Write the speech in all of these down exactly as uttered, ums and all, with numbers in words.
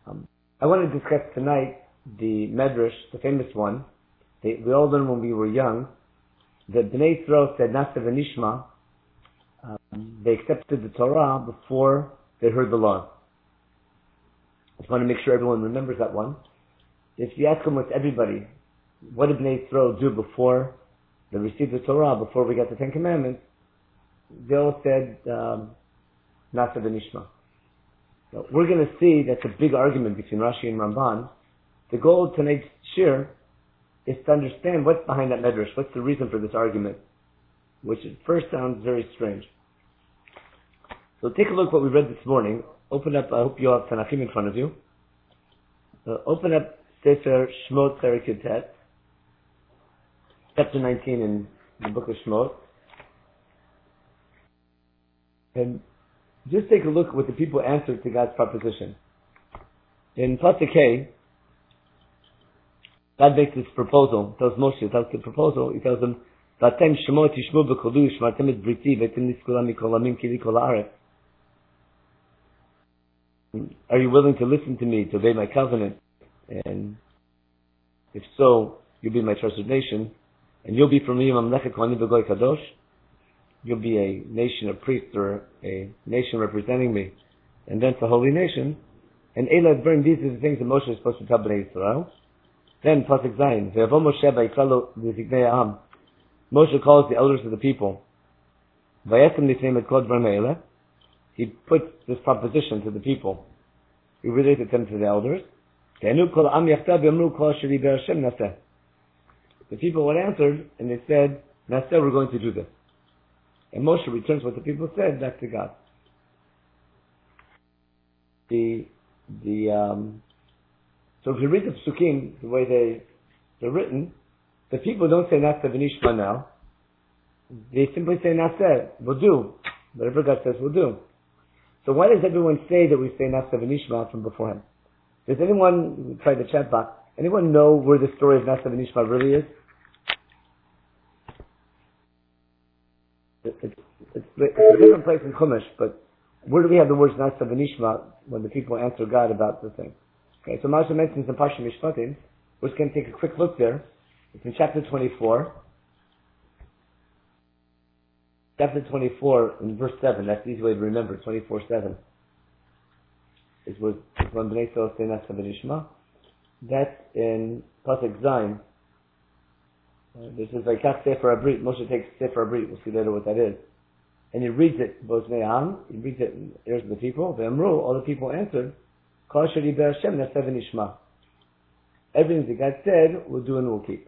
Um, I want to discuss tonight the Medrash, the famous one. They, we all learned when we were young that Bnei Yisrael said Nasa v'nishma. Um, they accepted the Torah before they heard the law. I just want to make sure everyone remembers that one. If you ask almost everybody, what did Bnei Yisrael do before they received the Torah, before we got the Ten Commandments? They all said um, Nasa v'nishma. So we're going to see that's a big argument between Rashi and Ramban. The goal of tonight's shir is to understand what's behind that medrash, what's the reason for this argument, which at first sounds very strange. So take a look what we read this morning. Open up, I hope you have Tanachim in front of you. Uh, open up Sefer Shmot Perek Yutet, chapter nineteen in the book of Shmot. And just take a look what the people answered to God's proposition. In Pasuk Hey, God makes this proposal, tells Moshe, tells the proposal, he tells them, Vatem Shemot Yishmu B'Kolu Shmartem Et Briti Vetim Niskulam Mikol Amim Kili Kol Haaretz. Are you willing to listen to me, to obey my covenant? And if so, you'll be my trusted nation, and you'll be for me Mamlechet Kohanim V'Goy Kadosh. You'll be a nation, a priest, or a nation representing me, and then it's a holy nation. And Elah Advarim, these are the things that Moshe is supposed to tell Bnei Yisrael. Then Pasuk Zayin, Ve'avo Moshe V'Yikralo V'Ziknei Ha'am. Moshe calls the elders of the people. V'Yasem Nifneim Et Kol Dvarim Elah. He puts this proposition to the people. He related them to the elders. The people had answered, and they said, Naseh, we're going to do this. And Moshe returns what the people said back to God. The, the, um, so if you read the Psukim, the way they, they're written, the people don't say Naseh v'nishma now. They simply say Naseh, we'll do. Whatever God says, we'll do. So why does everyone say that we say Naseh v'nishma from beforehand? Does anyone, try the chat box, anyone know where the story of Naseh v'nishma really is? It's, it's, it's, it's a different place in Chumash, but where do we have the words Naseh v'nishma when the people answer God about the thing? Okay, so Moshe mentions in Parsha Mishpatim. We're just going to take a quick look there. It's in chapter twenty-four. Chapter twenty-four, in verse seven, that's the easy way to remember, twenty-four seven. Is when Bnei Yisrael say Naseh v'nishma. That's in Pasuk Zayin. Uh, this is like Sefer Abrit. Moshe takes Sefer Abrit. We'll see later what that is. And he reads it, Bosnei Am. He reads it in the ears of the people. Ve'amru, all the people answered, Kol asher diber Hashem Naseh v'nishma. Everything that God said, we'll do and we'll keep.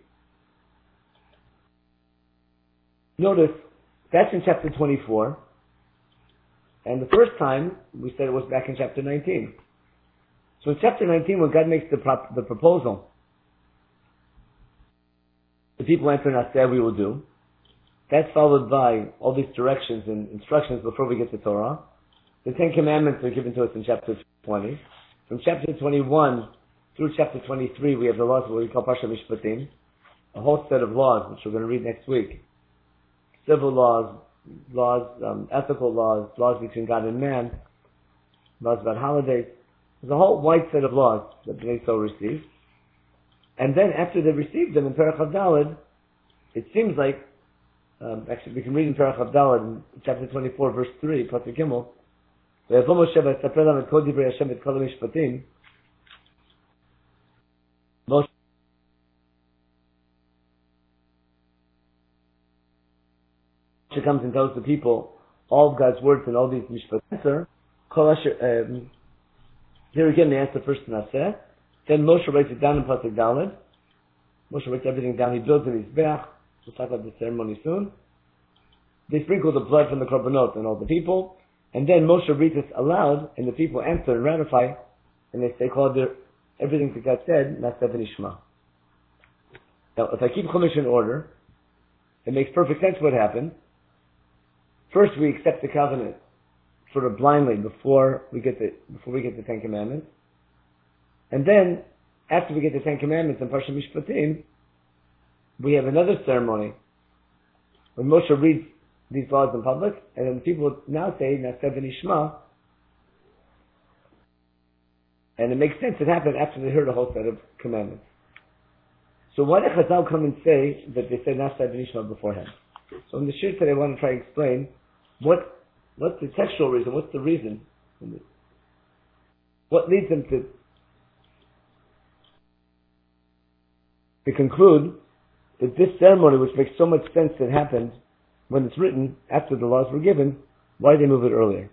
Notice, that's in chapter twenty-four. And the first time, we said it was back in chapter nineteen. So in chapter nineteen, when God makes the, prop, the proposal, the people answer Naseh, we will do. That's followed by all these directions and instructions before we get to Torah. The Ten Commandments are given to us in chapter twenty. From chapter twenty-one through chapter twenty-three, we have the laws of what we call Parsha Mishpatim, a whole set of laws, which we're going to read next week. Civil laws, laws, um, ethical laws, laws between God and man, laws about holidays. There's a whole wide set of laws that Bnei Yisrael received. And then after they received them in Perek Havdalad, it seems like, um, actually we can read in Perek Havdalad in chapter twenty-four, verse three, Pasuk Gimel, Ve'yavo Moshe v'yasapeh lam et kol divrei Hashem et kol hamishpatim. Moshe comes and tells the people all of God's words and all these mishpatim. Um, here again, they answer first to Naseh. Then Moshe writes it down in Pasuk Daled. Moshe writes everything down. He builds an Mizbeach. We'll talk about the ceremony soon. They sprinkle the blood from the korbanot on all the people. And then Moshe reads this aloud, and the people answer and ratify, and they say, "Call everything that God said, Naseh v'nishma." Now, if I keep Chumash in order, it makes perfect sense what happened. First, we accept the covenant, sort of blindly, before we get the before we get the Ten Commandments, and then after we get the Ten Commandments in Parsha Mishpatim, we have another ceremony when Moshe reads these laws in public, and then people now say Naseh v'nishma, And it makes sense it happened after they heard a whole set of commandments. So why did Chazal come and say that they said Nasa V'Nishma beforehand? So in the shir today I want to try to explain what what's the textual reason, what's the reason, what leads them to to conclude that this ceremony, which makes so much sense, that happened when it's written after the laws were given, why did they move it earlier?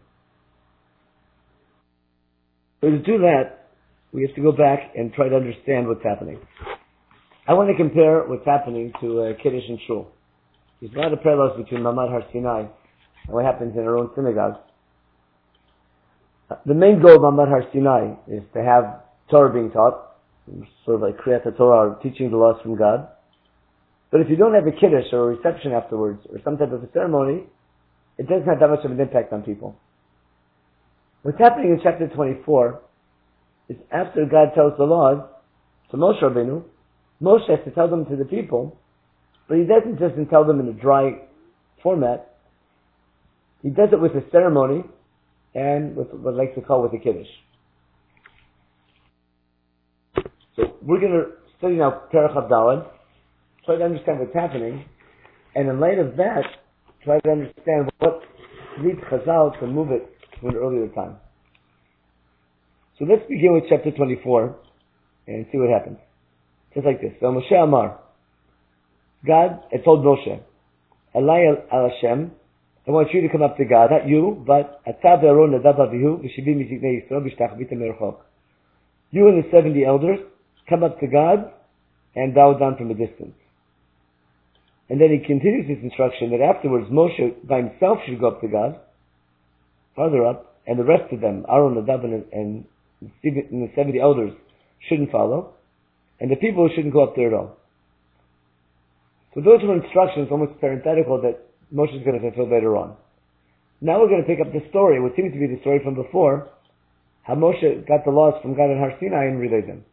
So to do that, we have to go back and try to understand what's happening. I want to compare what's happening to uh, Kiddush and Shul. There's a lot of parallels between Mamad Har Sinai and what happens in our own synagogues. Uh, the main goal of Mamad Har Sinai is to have Torah being taught, sort of like Kriyat Torah, or teaching the laws from God. But if you don't have a Kiddush or a reception afterwards, or some type of a ceremony, it doesn't have that much of an impact on people. What's happening in chapter twenty-four is after God tells the laws to Moshe Rabbeinu, Moshe has to tell them to the people, but he doesn't just tell them in a dry format. He does it with a ceremony and with what I like to call with a Kiddush. So we're going to study now Perach Abdalad, try to understand what's happening, and in light of that, try to understand what leads Chazal to move it to an earlier time. So let's begin with chapter twenty-four and see what happens. Just like this. So Moshe Amar, God had told Moshe, Elai al Hashem, I want you to come up to God, not you, but Ata ve'aron nadav avihu v'shivim miziknei Yisrael v'shtachvitem merachok. You and the seventy elders come up to God and bow down from a distance. And then he continues his instruction that afterwards Moshe by himself should go up to God, farther up, and the rest of them, Aaron, Nadav, and, and the seventy elders, shouldn't follow, and the people shouldn't go up there at all. So those were instructions, almost parenthetical, that Moshe is going to fulfill later on. Now we're going to pick up the story, what seems to be the story from before, how Moshe got the laws from God in Har Sinai and relayed them.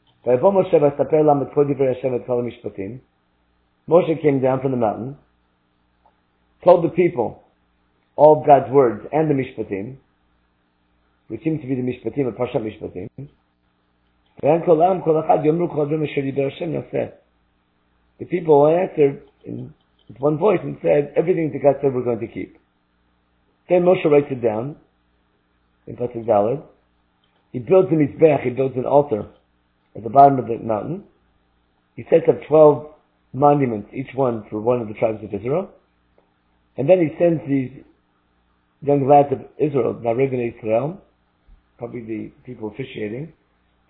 Moshe came down from the mountain, told the people all of God's words and the Mishpatim, which seems to be the Mishpatim, or Parshat Mishpatim. The people all answered in with one voice and said, everything that God said we're going to keep. Then Moshe writes it down in Pasuk Daled. He builds a mizbeach, he builds an altar at the bottom of the mountain. He sets up twelve monuments, each one for one of the tribes of Israel. And then he sends these young lads of Israel, Na'arei Bnei Israel, probably the people officiating. They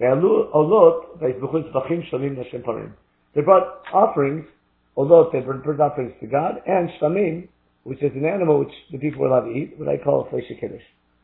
brought offerings, although they brought offerings to God, and shlamim, which is an animal which the people were allowed to eat, what I call a flesh kiddush.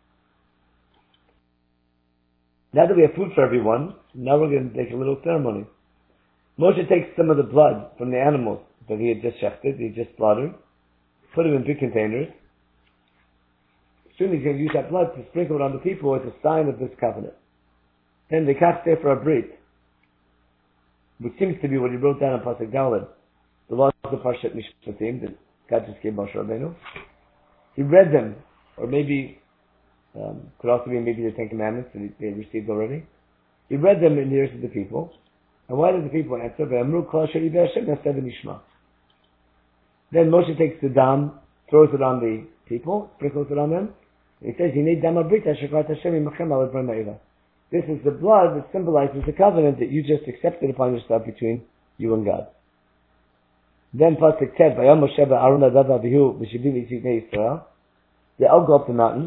Now that we have food for everyone, now we're going to take a little ceremony. Moshe takes some of the blood from the animals that he had just shechted, he had just slaughtered, put them in big containers. Soon he's going to use that blood to sprinkle it on the people as a sign of this covenant. Then they cast there for a brit, which seems to be what he wrote down on Pasuk Daled, the laws of the Parshat Mishpatim that God just gave Moshe Rabbeinu. He read them, or maybe um, could also be maybe the Ten Commandments that they received already. He read them in the ears of the people. And why did the people answer? Then Moshe takes the dam, throws it on the people, sprinkles it on them. And he says, this is the blood that symbolizes the covenant that you just accepted upon yourself between you and God. Then Pasuk Tet, Vayam Moshe Aaron Nadav Avihu v'shivim miziknei Yisrael. They all go up the mountain.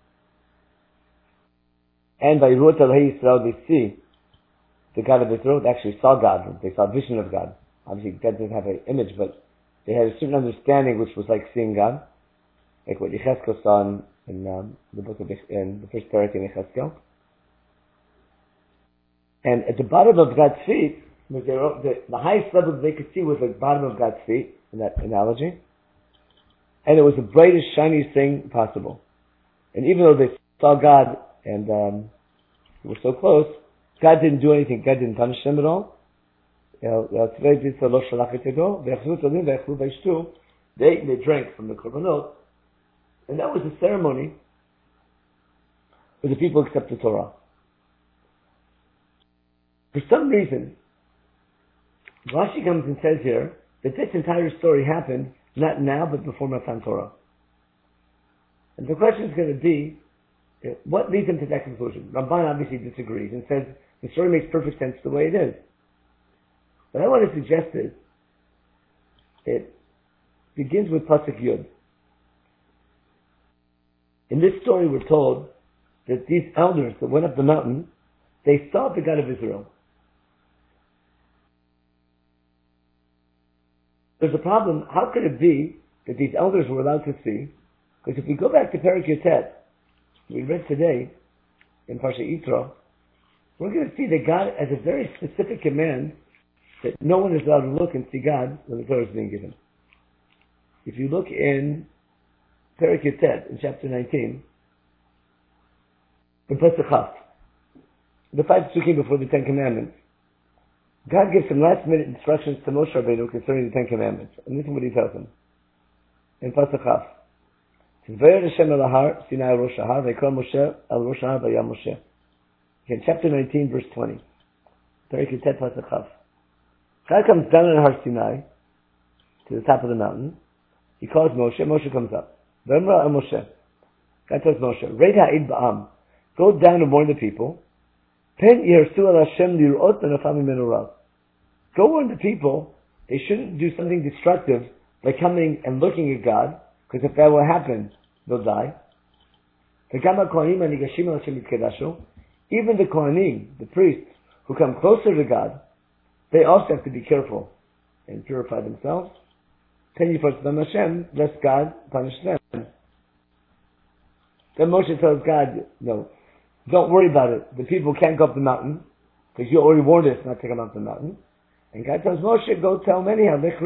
And Vayiru et Elohei Yisrael, they see the God of Israel. They actually saw God. They saw a vision of God. Obviously God didn't have an image, but they had a certain understanding which was like seeing God. Like what Yechezkel saw in, in um, the book of, in the first parak in Yechezkel. And at the bottom of God's feet, the, the, the highest level that they could see was the bottom of God's feet, in that analogy. And it was the brightest, shiniest thing possible. And even though they saw God and um, were so close, God didn't do anything. God didn't punish them at all. They, they ate and they drank from the korbanot. And that was the ceremony where the people accept the Torah. For some reason, Rashi comes and says here that this entire story happened not now, but before Matan Torah. And the question is going to be, what leads him to that conclusion? Ramban obviously disagrees and says the story makes perfect sense the way it is. What I want to suggest is, it begins with Pasuk Yud. In this story we're told that these elders that went up the mountain, they saw the God of Israel. There's a problem. How could it be that these elders were allowed to see? Because if we go back to Perek Yotet, we read today in Parsha Yitro, we're going to see that God has a very specific command that no one is allowed to look and see God when the Torah is being given. If you look in Perek Yotet, in chapter nineteen, in Pasuk Chaf, the five psukim before the Ten Commandments, God gives some last minute instructions to Moshe Rabbeinu concerning the Ten Commandments. And listen what he tells him. In Pasuk Chaf, V'yer Hashem el har, Sinai Rosh Har, V'yikra Moshe el Rosh Har, V'yam Moshe. In chapter nineteen, verse twenty, Perek Yotet, Pasuk Chaf. God comes down on Har Sinai, to the top of the mountain. He calls Moshe. Moshe comes up. V'emra el Moshe. God tells Moshe, Reid ha'id ba'am. Go down and warn the people. Pen yirsu el Hashem lirot v'nafal mimenu rav. Go warn the people they shouldn't do something destructive by coming and looking at God, because if that will happen, they'll die. Even the Kohanim, the priests, who come closer to God, they also have to be careful and purify themselves. Pen yifos b'am Hashem, lest God punish them. Then Moshe tells God, no, don't worry about it. The people can't go up the mountain, because you already warned us not to come up the mountain. And God tells Moshe, go tell many,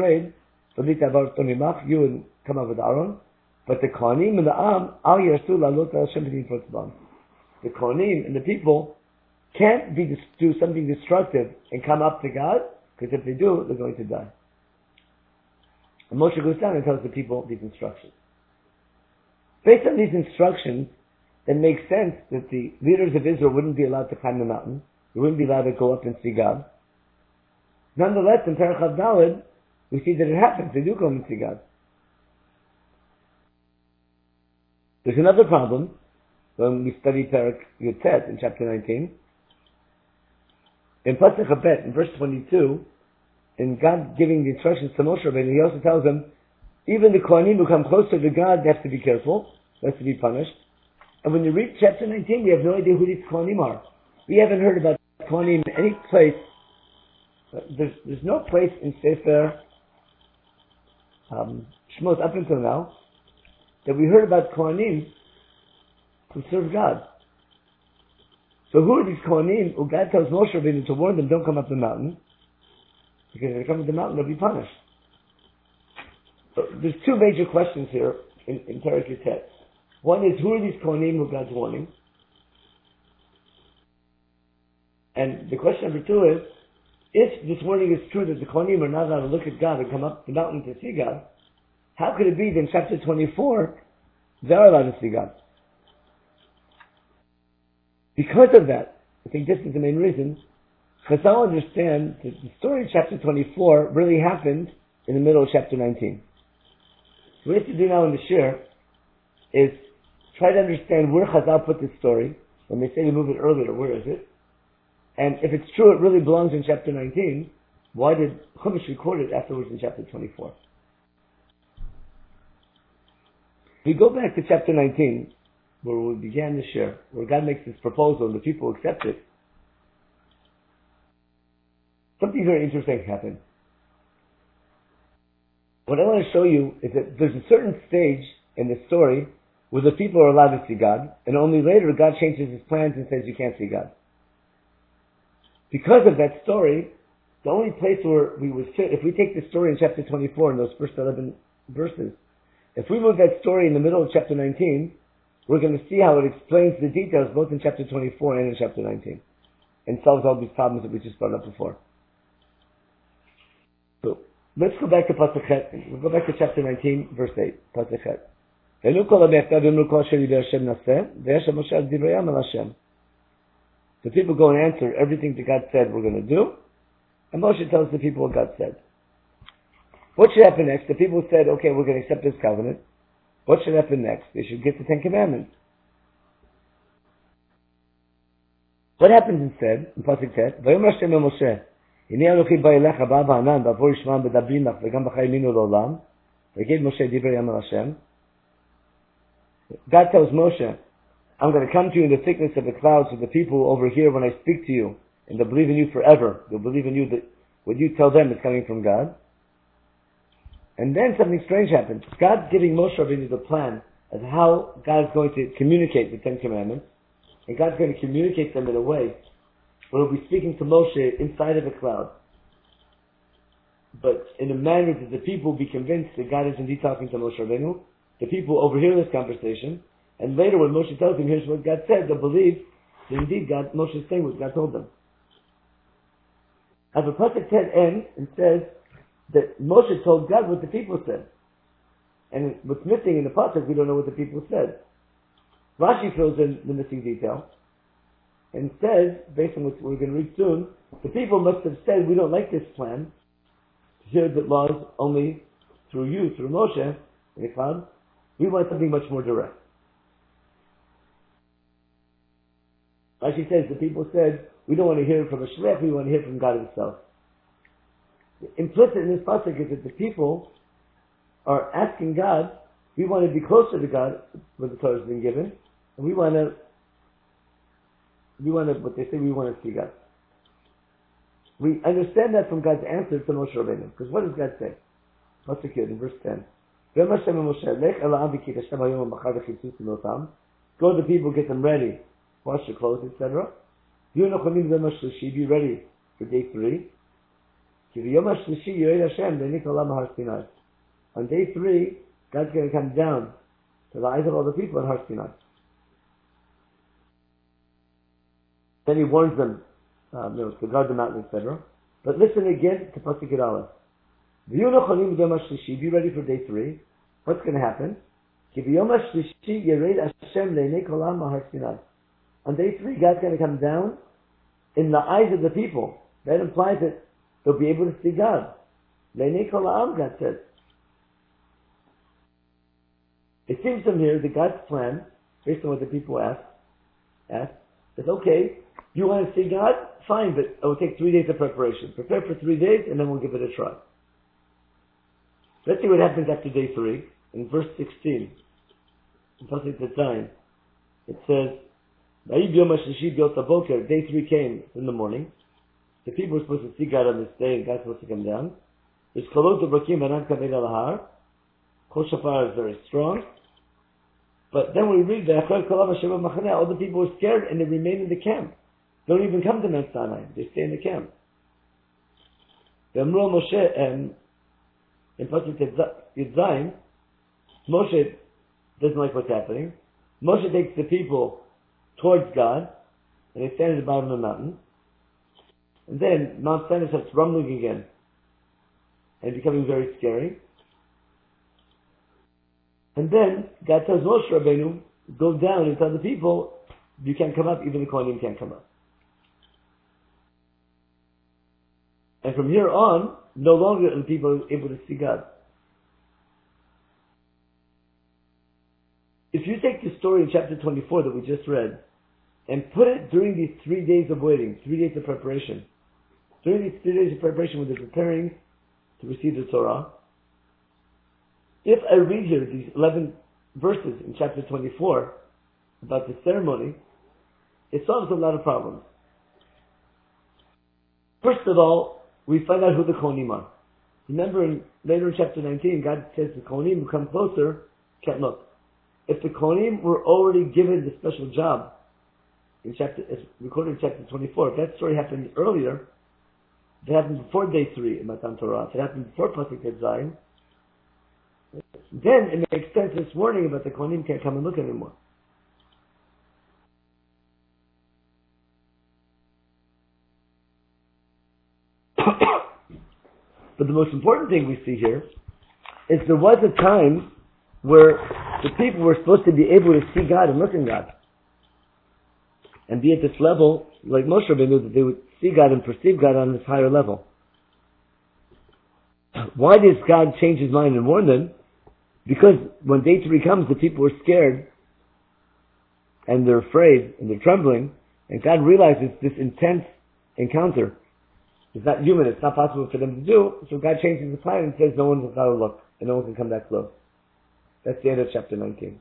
you would come up with Aaron, but the Kohanim and the Am, al yarsu lalot al Hashem b'nei yifotzbam. The Kohanim and the people can't be, do something destructive and come up to God, because if they do, they're going to die. And Moshe goes down and tells the people these instructions. Based on these instructions, it makes sense that the leaders of Israel wouldn't be allowed to climb the mountain. They wouldn't be allowed to go up and see God. Nonetheless, in Perek Chav Daled, we see that it happens. They do go and see God. There's another problem when we study Perek Yotet in chapter nineteen. In Pasuk Habet, in verse twenty-two, in God giving the instructions to Moshe Rabbeinu, he also tells them, even the Kohanim who come closer to God, they have to be careful. They have to be punished. And when you read chapter nineteen, we have no idea who these Kohanim are. We haven't heard about Kohanim in any place. There's, there's no place in Sefer um, Shmot up until now that we heard about Kohanim who serve God. So who are these Kohanim who God tells Moshe Rabbeinu to warn them, don't come up the mountain, because if they come up the mountain, they'll be punished. So there's two major questions here in, in Perek Yotet. One is, who are these Kohanim who God's warning? And the question number two is, if this warning is true that the Kohanim are not allowed to look at God and come up the mountain to see God, how could it be that in chapter twenty-four, they're allowed to see God? Because of that, I think this is the main reason, Chazal understand that the story in chapter twenty-four really happened in the middle of chapter nineteen. So what we have to do now in the shir is try to understand where Chazal put this story. When they say to move it earlier, where is it? And if it's true it really belongs in chapter nineteen, why did Chumash record it afterwards in chapter twenty-four? We go back to chapter nineteen, where we began the shir, where God makes this proposal and the people accept it. Something very interesting happened. What I want to show you is that there's a certain stage in the story where the people are allowed to see God, and only later God changes his plans and says you can't see God. Because of that story, the only place where we would fit, if we take the story in chapter twenty-four in those first eleven verses, if we move that story in the middle of chapter nineteen, we're going to see how it explains the details both in chapter twenty-four and in chapter nineteen, and solves all these problems that we just brought up before. So, let's go back to Pasuk Chet. We'll go back to chapter nineteen, verse eight, Pasuk Chet. The people go and answer everything that God said we're going to do, and Moshe tells the people what God said. What should happen next? The people said, okay, we're going to accept this covenant. What should happen next? They should get the Ten Commandments. What happens instead? In Pasuk Tet, Vayomer Hashem el Moshe, Hinei Eloki ba'elecha ba'a ba'anan ba'avor yishma'am b'dabrim lach v'gam b'chai yaminu l'olam v'ged Moshe divrei yam el Hashem. God tells Moshe, I'm going to come to you in the thickness of the clouds with the people over here when I speak to you, and they'll believe in you forever. They'll believe in you that what you tell them is coming from God. And then something strange happens. God's giving Moshe Rabbeinu the plan of how God is going to communicate the Ten Commandments, and God's going to communicate them in a way where He'll be speaking to Moshe inside of a cloud, but in a manner that the people will be convinced that God is indeed talking to Moshe Rabbeinu. The people overhear this conversation, and later when Moshe tells them, here's what God said, they'll believe that indeed God, Moshe is saying what God told them. As the Pasuk ten ends and says that Moshe told God what the people said. And what's missing in the Pasuk, we don't know what the people said. Rashi fills in the missing detail and says, based on what we're going to read soon, the people must have said, we don't like this plan to hear the laws only through you, through Moshe, in the cloud. We want something much more direct. Rashi says, the people said, we don't want to hear it from a shliach, we want to hear it from God Himself. Implicit in this pasuk is that the people are asking God, we want to be closer to God, what the Torah has been given, and we want to, we want to, what they say, we want to see God. We understand that from God's answer to Moshe Rabbeinu, because what does God say? Pasuk here in verse ten. Go to the people, get them ready, wash your clothes, et cetera. Be ready for day three. On day three, God's going to come down to the eyes of all the people at Har Sinai. Then He warns them, um, you know, to guard the mountain, et cetera. But listen again to Pasuk Yud Aleph. Be ready for day three. What's going to happen? On day three, God's going to come down in the eyes of the people. That implies that they'll be able to see God. God says. It seems from here that God's plan, based on what the people asked, asked, is okay, you want to see God? Fine, but it will take three days of preparation. Prepare for three days and then we'll give it a try. Let's see what happens after day three. In verse sixteen, in Pasuk Tet, it says, day three came in the morning. The people were supposed to see God on this day, and God's supposed to come down. There's Kolot Brakim Anan Kabed Al Har. Kol Shafar is very strong. But then we read that all the people were scared and they remain in the camp. They don't even come to Mount Sinai. They stay in the camp. The Amru Moshe and in Pasuk Yud Zayin, Moshe doesn't like what's happening. Moshe takes the people towards God, and they stand at the bottom of the mountain. And then Mount Sinai starts rumbling again, and becoming very scary. And then God tells Moshe Rabbeinu, go down and tell the people, you can't come up, even the Kohanim can't come up. And from here on, no longer are the people able to see God. If you take the story in chapter twenty-four that we just read, and put it during these three days of waiting, three days of preparation, during these three days of preparation when they're preparing to receive the Torah, if I read here these eleven verses in chapter twenty-four about the ceremony, it solves a lot of problems. First of all, we find out who the Kohanim are. Remember, in, later in chapter nineteen, God says the Kohanim who come closer can't look. If the Kohanim were already given the special job, in chapter, it's recorded in chapter twenty-four, if that story happened earlier, it happened before day three in Matan Torah, if it happened before Pasuk Tet Zayin, then it makes sense this warning about the Kohanim can't come and look anymore. But the most important thing we see here is there was a time where the people were supposed to be able to see God and look at God. and be at this level, like Moshe Rabbeinu, that they would see God and perceive God on this higher level. Why does God change his mind and warn them? Because when day three comes, the people are scared, and they're afraid, and they're trembling, and God realizes this intense encounter is not human, it's not possible for them to do, so God changes the plan and says no one's allowed to look, and no one can come that close. That's the end of chapter nineteen.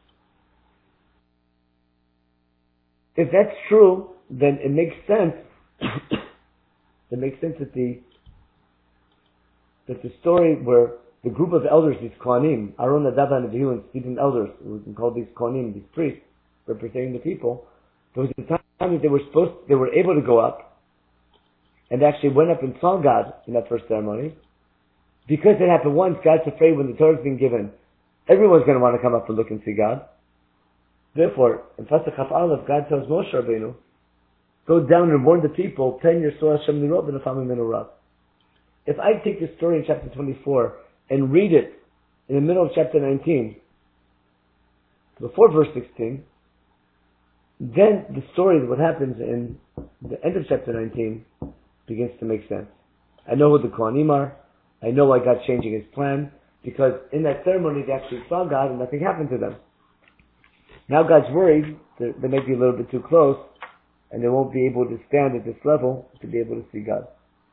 If that's true, then it makes sense, it makes sense that the that the story where the group of elders, these Kohanim, Aaron, Nadav, and Abihu, and Stephen elders, we can call these Kohanim, these priests, representing the people, there was a time that they were supposed, they were able to go up, and they actually went up and saw God in that first ceremony. Because it happened once, God's afraid when the Torah is being given, everyone's going to want to come up and look and see God. Therefore, in Pasuk Chaf Aleph, God tells Moshe Rabbeinu, go down and warn the people, ten years Surah Hashem Lirot v'nafam mimenu rav. If I take this story in chapter twenty-four and read it in the middle of chapter nineteen, before verse sixteen, then the story of what happens in the end of chapter nineteen begins to make sense. I know who the Kohanim are. I know why God's changing his plan, because in that ceremony they actually saw God and nothing happened to them. Now God's worried that they may be a little bit too close and they won't be able to stand at this level to be able to see God.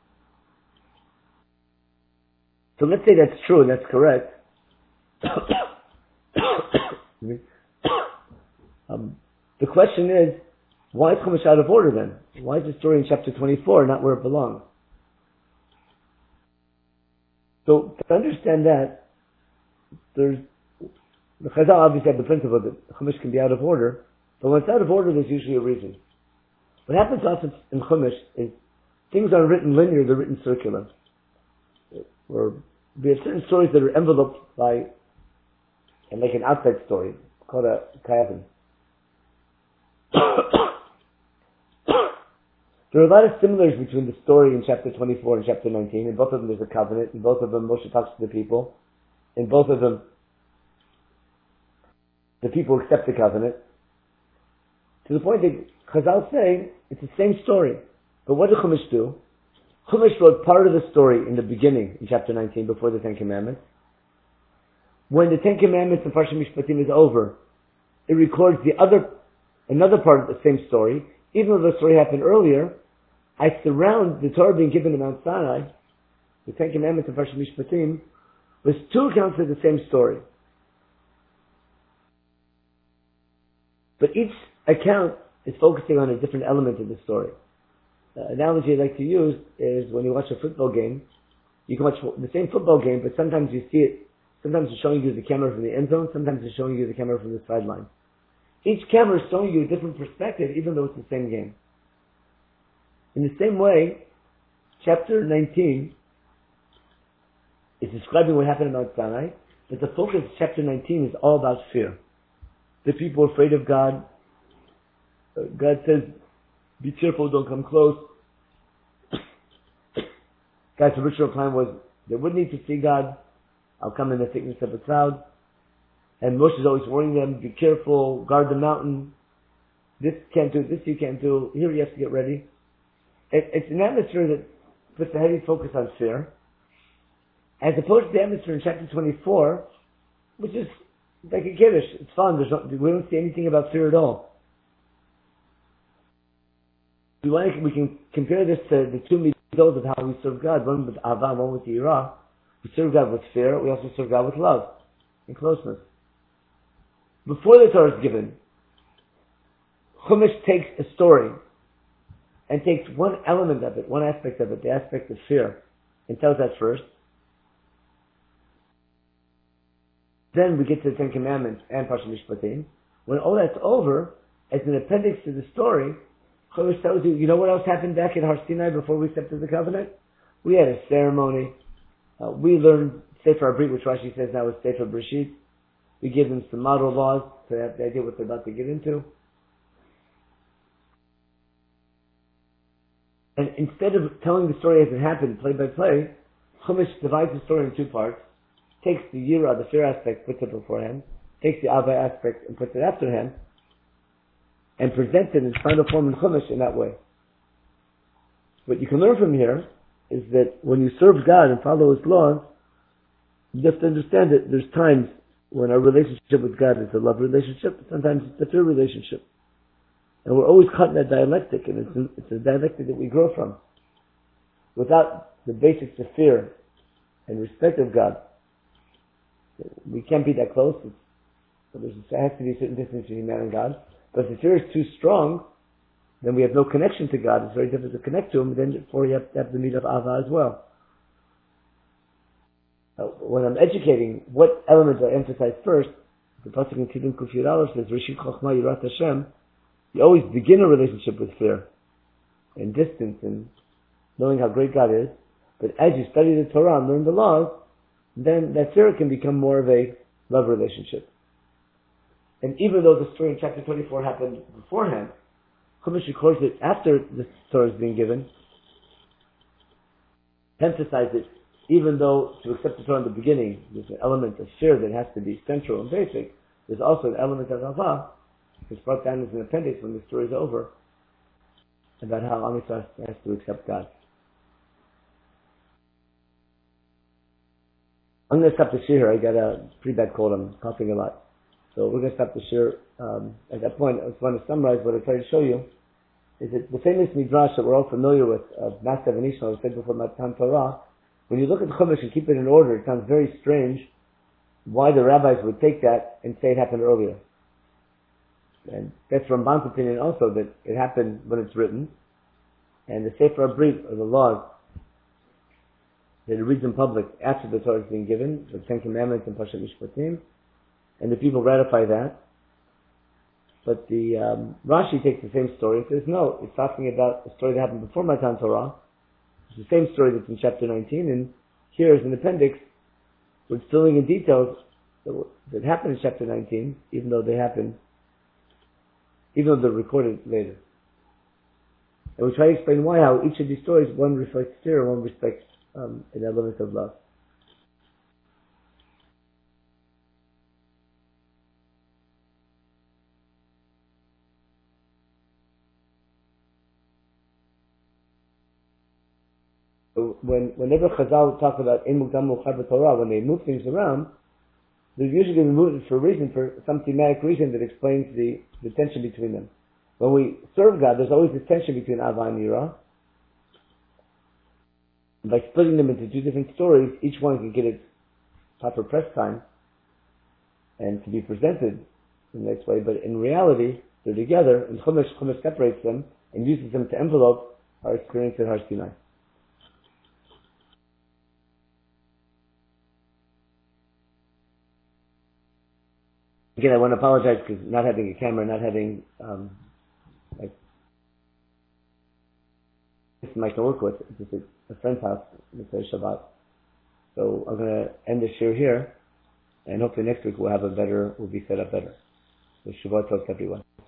So let's say that's true and that's correct. um, the question is, why is Chumash out of order then? Why is the story in chapter twenty-four not where it belongs? So to understand that, there's the Chazal obviously have the principle that Chumash can be out of order, but when it's out of order, there's usually a reason. What happens often in Chumash is things aren't written linear; they're written circular. Or we have certain stories that are enveloped by, and like an outside story called a kayavim. There are a lot of similars between the story in chapter twenty-four and chapter nineteen. In both of them there's a covenant. In both of them Moshe talks to the people. In both of them the people accept the covenant. To the point that Chazal say it's the same story. But what did Chumash do? Chumash wrote part of the story in the beginning, in chapter nineteen, before the Ten Commandments. When the Ten Commandments and Parshat Mishpatim is over, it records the other, another part of the same story. Even though the story happened earlier, I surround the Torah being given to Mount Sinai, the Ten Commandments and Parshat Mishpatim, with two accounts of the same story. But each account is focusing on a different element of the story. The analogy I like to use is when you watch a football game, you can watch the same football game, but sometimes you see it, sometimes it's showing you the camera from the end zone, sometimes it's showing you the camera from the sideline. Each camera is showing you a different perspective, even though it's the same game. In the same way, chapter nineteen is describing what happened in Mount Sinai, but the focus of chapter nineteen is all about fear. The people are afraid of God. Uh, God says, be careful, don't come close. God's original plan was, they would need to see God. I'll come in the thickness of a cloud. And Moshe is always warning them, be careful, guard the mountain. This can't do, this you can't do. Here you have to get ready. It, it's an atmosphere that puts a heavy focus on fear, as opposed to the atmosphere in chapter twenty-four, which is like a kiddush. It's fun. There's no, we don't see anything about fear at all. We, want to, we can compare this to the two mitzvot of how we serve God. One with Avah, one with Yirah. We serve God with fear. We also serve God with love and closeness. Before the Torah is given, Chumash takes a story and takes one element of it, one aspect of it, the aspect of fear, and tells that first. Then we get to the Ten Commandments and Parshat Mishpatim. When all that's over, as an appendix to the story, Chumash tells you, you know what else happened back in Har Sinai before we accepted the covenant? We had a ceremony. Uh, we learned Sefer Abrit, which Rashi says now is Sefer Breshit. We give them some model laws to have the idea what they're about to get into. And instead of telling the story as it happened, play by play, Chumash divides the story in two parts. Takes the Yira, the fear aspect, puts it beforehand. Takes the Avah aspect and puts it afterhand. and present it in its final form in Chumash in that way. What you can learn from here is that when you serve God and follow His laws, you have to understand that there's times when our relationship with God is a love relationship, sometimes it's a fear relationship. And we're always caught in that dialectic, and it's, it's a dialectic that we grow from. Without the basics of fear and respect of God, we can't be that close. It's, there has to be a certain distance between man and God. But if the fear is too strong, then we have no connection to God. It's very difficult to connect to Him. Then therefore you have to have the need of Ava as well. Uh, when I'm educating, what elements are emphasized first? The pasuk in Tehillim Kuf Yud Aleph says, "Rishit Chochma Yirat Hashem." You always begin a relationship with fear and distance and knowing how great God is. But as you study the Torah and learn the laws, then that fear can become more of a love relationship. And even though the story in chapter twenty-four happened beforehand, Chumash records it after the Torah is being given, emphasize it, even though to accept the Torah in the beginning, there's an element of fear that has to be central and basic, there's also an element of Avah, it's brought down as an appendix when the story is over, about how Am Yisrael has to accept God. I'm going to stop the shir here. I got a pretty bad cold. I'm coughing a lot. So we're going to stop the shir. Um, at that point, I just want to summarize what I tried to show you. Is that the famous midrash that we're all familiar with, of Nastav and Ishmael, I said before Matan Torah, when you look at the Chumash and keep it in order, it sounds very strange why the rabbis would take that and say it happened earlier. And that's Ramban's opinion also, that it happened when it's written. And the Sefer HaBrit, or the laws, that it reads in public after the Torah is being given, the Ten Commandments and Parshat Mishpatim, and the people ratify that. But the um, Rashi takes the same story and says, no, it's talking about a story that happened before Matan Torah. It's the same story that's in chapter nineteen, and here is an appendix with filling in details that, that happened in chapter nineteen, even though they happened, even though they're recorded later. And we try to explain why, how each of these stories, one reflects fear and one reflects um, an element of love. So when, whenever Chazal talk about Ein Mukdam Meuchar B'Torah, when they move things around, they're usually going to move it for a reason, for some thematic reason that explains the, the tension between them. When we serve God, there's always this tension between Ava and Yira. And by splitting them into two different stories, each one can get its proper press time and to be presented in the next way. But in reality, they're together, and Chumash, Chumash separates them and uses them to envelope our experience at Har Sinai. Again, I want to apologize because not having a camera, not having um, like this mic to work with, it's just a, a friend's house, it's a Shabbat. So I'm going to end the shir here, and hopefully next week we'll have a better, we'll be set up better. So Shabbat Tov to everyone.